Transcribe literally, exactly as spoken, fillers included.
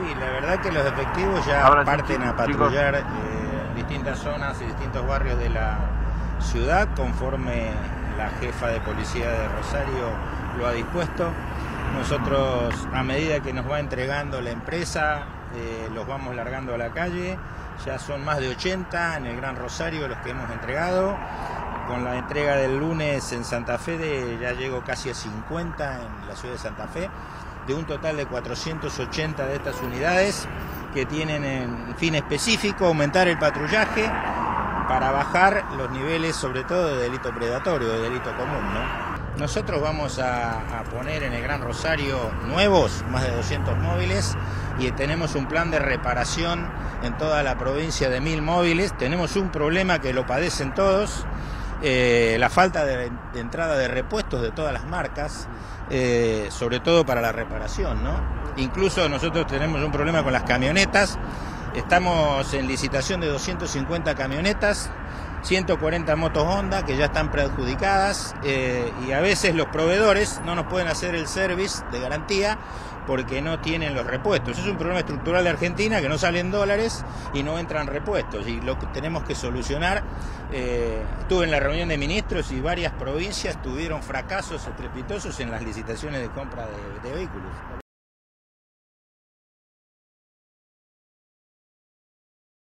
Sí, la verdad que los efectivos ya Ahora sí, parten a chicos. patrullar eh, distintas zonas y distintos barrios de la ciudad conforme la jefa de policía de Rosario lo ha dispuesto. Nosotros, a medida que nos va entregando la empresa, eh, los vamos largando a la calle. Ya son más de ochenta en el Gran Rosario los que hemos entregado. Con la entrega del lunes en Santa Fe de, ya llego casi a cincuenta en la ciudad de Santa Fe, de un total de cuatrocientas ochenta de estas unidades que tienen en fin específico aumentar el patrullaje para bajar los niveles sobre todo de delito predatorio, de delito común, ¿no? Nosotros vamos a, a poner en el Gran Rosario nuevos, más de doscientos móviles, y tenemos un plan de reparación en toda la provincia de mil móviles. Tenemos un problema que lo padecen todos, eh, la falta de, de entrada de repuestos de todas las marcas, eh, sobre todo para la reparación, ¿no? Incluso nosotros tenemos un problema con las camionetas. Estamos en licitación de doscientas cincuenta camionetas, ciento cuarenta motos Honda que ya están preadjudicadas, eh, y a veces los proveedores no nos pueden hacer el service de garantía porque no tienen los repuestos. Es un problema estructural de Argentina, que no salen dólares y no entran repuestos, y lo que tenemos que solucionar. Eh, estuve en la reunión de ministros y varias provincias tuvieron fracasos estrepitosos en las licitaciones de compra de, de vehículos.